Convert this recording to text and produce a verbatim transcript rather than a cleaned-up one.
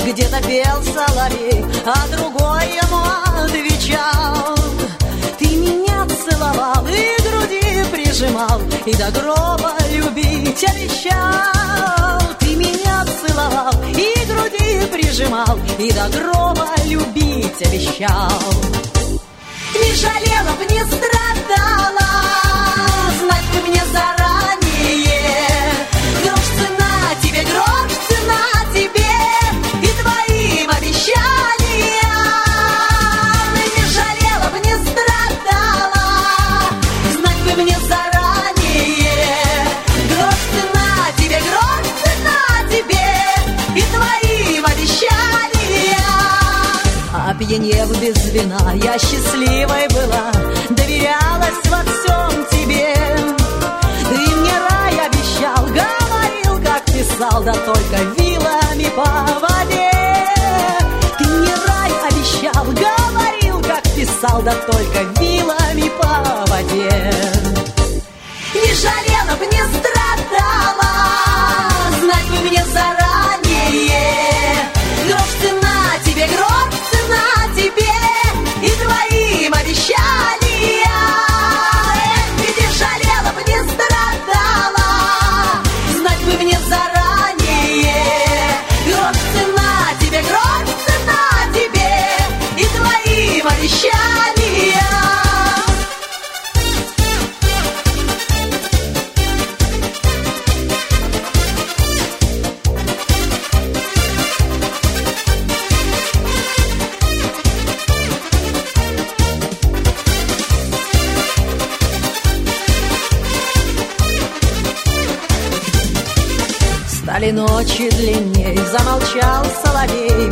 где-то пел соловей, а другой ему отвечал. Ты меня целовал и груди прижимал, и до гроба любить обещал. Ты меня целовал и груди прижимал, и до гроба любить обещал. Не жалела б, не страдала, знать бы мне заранее. Грош цена тебе, грош цена тебе и твоим обещаниям. Не жалела б, не страдала, знать бы мне заранее. Грош цена тебе, грош цена тебе и твоим обещаниям. Опьянев без вина, я счастливой была, доверялась во всем тебе. Ты мне рай обещал, говорил, как писал, да только вилами по воде. Ты мне рай обещал, говорил, как писал, да только вилами по воде. Не жалела б, не страдала, знать бы мне заранее. Грош цена тебе, грош цена тебе и твоим обещаниям. Ведь не жалела б, не страдала, знать бы мне заранее. Грош цена тебе, грош цена тебе и твоим обещаниям. Стали ночи длинней, замолчал соловей,